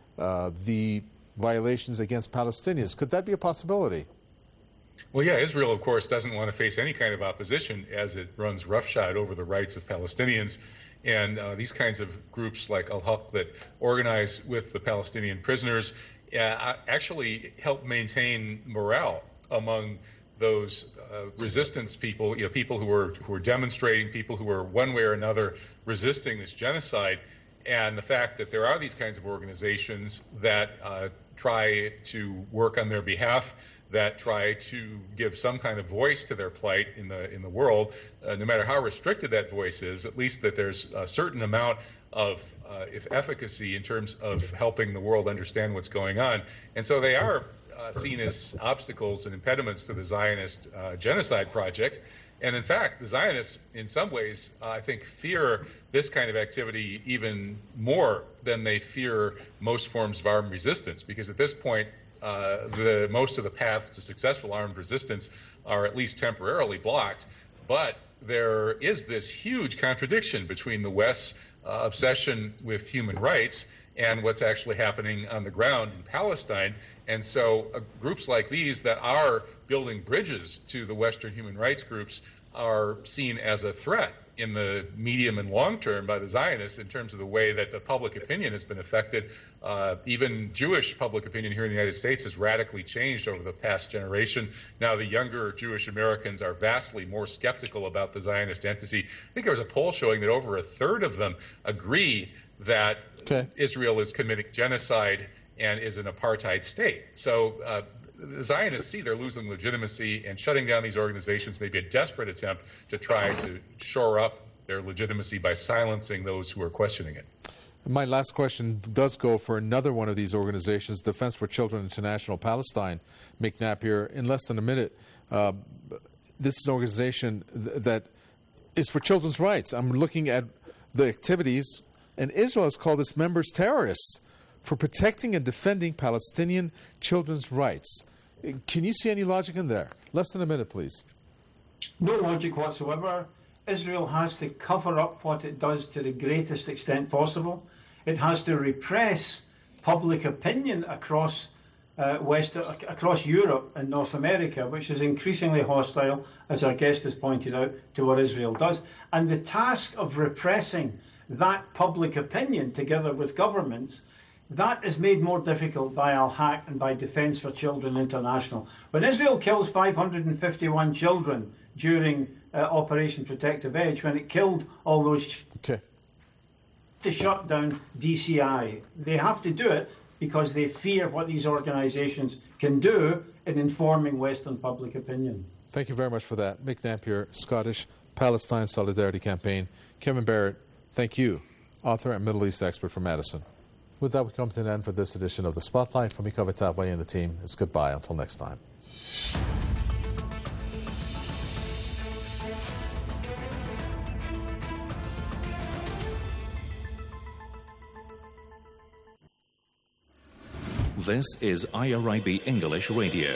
the violations against Palestinians. Could that be a possibility? Well, yeah, Israel, of course, doesn't want to face any kind of opposition as it runs roughshod over the rights of Palestinians. And these kinds of groups like Al-Haq that organize with the Palestinian prisoners actually help maintain morale among those resistance people, people who are demonstrating, people who are one way or another resisting this genocide. And the fact that there are these kinds of organizations that try to work on their behalf, that try to give some kind of voice to their plight in the world, no matter how restricted that voice is, at least that there's a certain amount of efficacy in terms of helping the world understand what's going on. And so they are seen as obstacles and impediments to the Zionist genocide project. And in fact, the Zionists, in some ways, I think, fear this kind of activity even more than they fear most forms of armed resistance, because at this point, most of the paths to successful armed resistance are at least temporarily blocked. But there is this huge contradiction between the West's obsession with human rights and what's actually happening on the ground in Palestine. And so groups like these that are building bridges to the Western human rights groups are seen as a threat in the medium and long term by the Zionists in terms of the way that the public opinion has been affected. Even Jewish public opinion here in the United States has radically changed over the past generation. Now the younger Jewish Americans are vastly more skeptical about the Zionist entity. I think there was a poll showing that over a third of them agree that Israel is committing genocide and is an apartheid state. So the Zionists see they're losing legitimacy, and shutting down these organizations may be a desperate attempt to try to shore up their legitimacy by silencing those who are questioning it. My last question does go for another one of these organizations, Defense for Children International Palestine. Mick Napier, in less than a minute, this is an organization that is for children's rights. I'm looking at the activities, and Israel has called its members terrorists for protecting and defending Palestinian children's rights. Can you see any logic in there? Less than a minute, please. No logic whatsoever. Israel has to cover up what it does to the greatest extent possible. It has to repress public opinion across across Europe and North America, which is increasingly hostile, as our guest has pointed out, to what Israel does. And the task of repressing that public opinion together with governments, that is made more difficult by Al-Haq and by Defense for Children International. When Israel kills 551 children during Operation Protective Edge, when it killed all those to shut down DCI, they have to do it because they fear what these organizations can do in informing Western public opinion. Thank you very much for that. Mick Napier, Scottish Palestine Solidarity Campaign. Kevin Barrett, thank you, author and Middle East expert from Madison. With that, we come to an end for this edition of The Spotlight. From Mika Vatavai and the team, it's goodbye until next time. This is IRIB English Radio.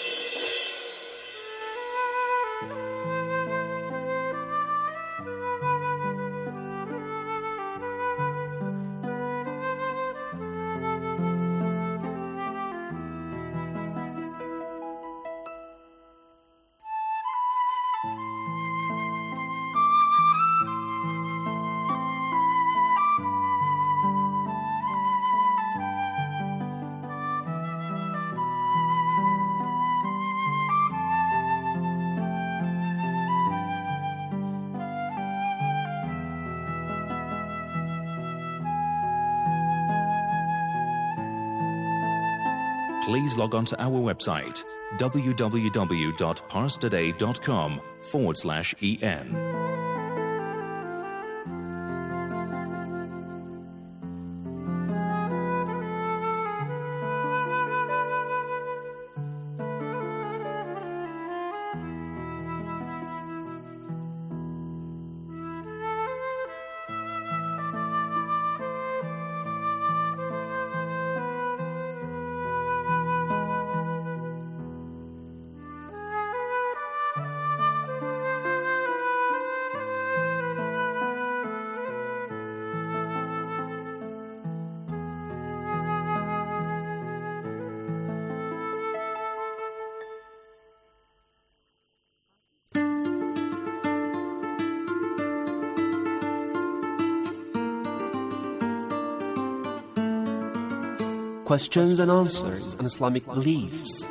Please log on to our website, www.parstoday.com/en. questions and answers on Islamic beliefs.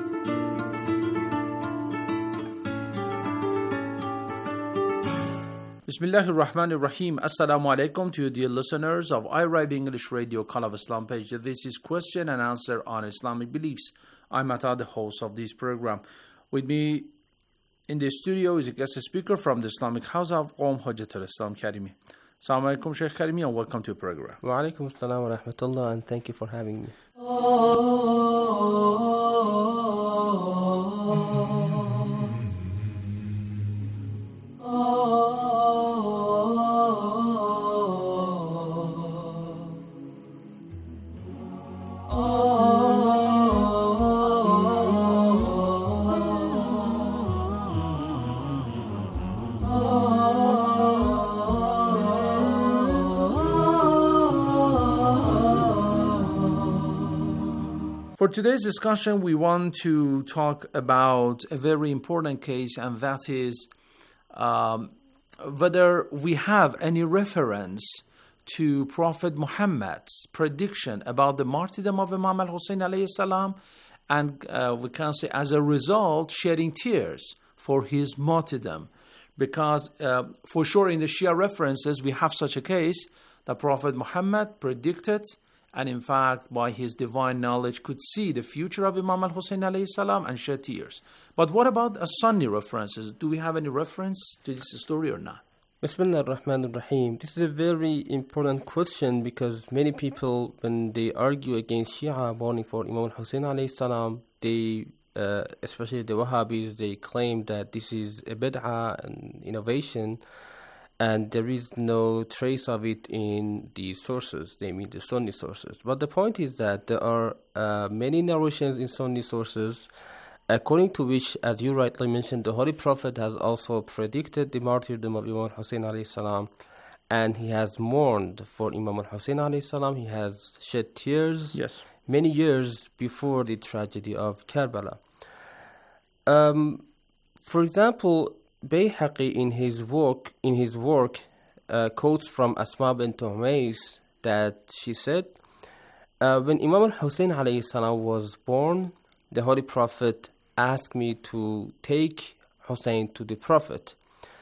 Bismillahir Rahmanir Rahim. Assalamu alaikum to you, dear listeners of IRIB English Radio Call of Islam page. This is question and answer on Islamic beliefs. I'm Atta, the host of this program. With me in the studio is a guest speaker from the Islamic House of Qom, Hujjatul Islam Karimi. Assalamu alaikum, Sheikh Karimi, and welcome to the program. Wa alaikum assalam wa rahmatullah, and thank you for having me. For today's discussion, we want to talk about a very important case, and that is whether we have any reference to Prophet Muhammad's prediction about the martyrdom of Imam al-Hussein alayhi salam, and we can say as a result shedding tears for his martyrdom. Because for sure in the Shia references we have such a case that Prophet Muhammad predicted, and in fact, by his divine knowledge, could see the future of Imam al-Hussein alayhi salam and shed tears. But what about Sunni references? Do we have any reference to this story or not? Bismillah ar-Rahman ar-Rahim. This is a very important question because many people, when they argue against Shia mourning for Imam al-Hussein alayhi salam, they, especially the Wahhabis, they claim that this is a bid'ah and innovation, and there is no trace of it in the sources, they mean the Sunni sources. But the point is that there are many narrations in Sunni sources, according to which, as you rightly mentioned, the Holy Prophet has also predicted the martyrdom of Imam al-Hussein alayhi salam, and he has mourned for Imam al-Hussein alayhi salam. He has shed tears many years before the tragedy of Karbala. For example, Bayhaqi in his work quotes from Asma bint Umays that she said, when Imam al-Hussein alayhi salam was born, the Holy Prophet asked me to take Hussein to the Prophet,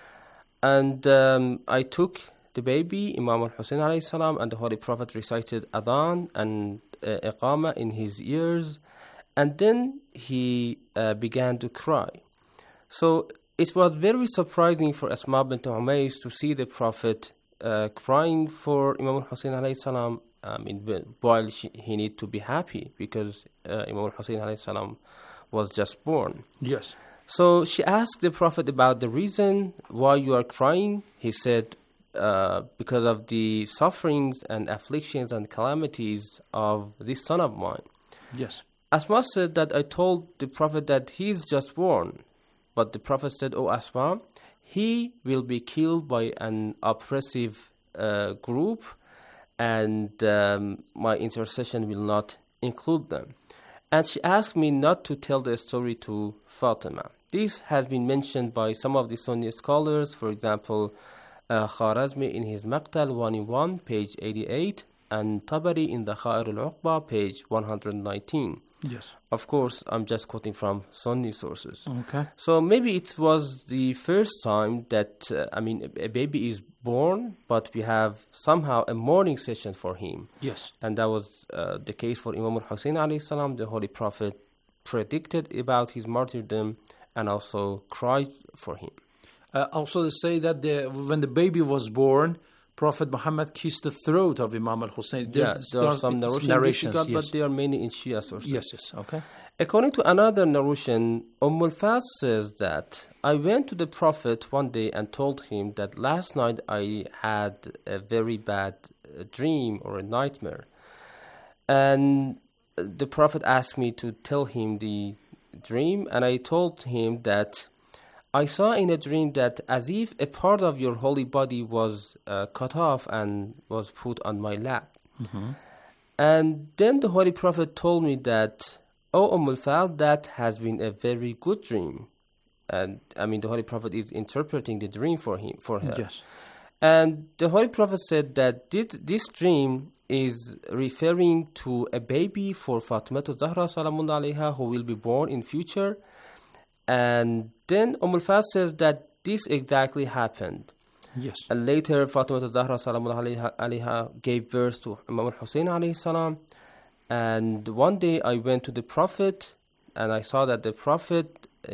and I took the baby Imam al-Hussein alayhi salam, and the Holy Prophet recited adhan and iqama in his ears, and then he began to cry. So it was very surprising for Asma bint Umays to see the Prophet crying for Imam al-Hussein alayhi salam, while he need to be happy because Imam al-Hussein alayhi salam was just born. Yes. So she asked the Prophet about the reason why you are crying. He said, because of the sufferings and afflictions and calamities of this son of mine. Yes. Asma said that I told the Prophet that he is just born. But the Prophet said, "O Asma, he will be killed by an oppressive group, and my intercession will not include them." And she asked me not to tell the story to Fatima. This has been mentioned by some of the Sunni scholars, for example, Kharazmi in his Maqtal 1 page 88, and Tabari in the Khair al-Uqba, page 119. Yes. Of course, I'm just quoting from Sunni sources. Okay. So maybe it was the first time that, a baby is born, but we have somehow a mourning session for him. Yes. And that was the case for Imam al-Hussein alayhi salam. The Holy Prophet predicted about his martyrdom and also cried for him. Also they say that when the baby was born, Prophet Muhammad kissed the throat of Imam al-Hussein. There are some narrations, yes. But they are mainly in Shia sources. Yes, okay. According to another narration, al-Faz says that I went to the Prophet one day and told him that last night I had a very bad dream or a nightmare. And the Prophet asked me to tell him the dream, and I told him that I saw in a dream that as if a part of your holy body was cut off and was put on my lap. Mm-hmm. And then the Holy Prophet told me that, "Oh, al-Fadl, that has been a very good dream." And the Holy Prophet is interpreting the dream for her. Yes. And the Holy Prophet said that this dream is referring to a baby for Fatima Zahra Salamun alayha who will be born in future. And then al-Fadl says that this exactly happened. Yes. And later Fatima Zahra Salamun alayha gave birth to Imam al-Hussein alayhi salam. And one day I went to the Prophet and I saw that the Prophet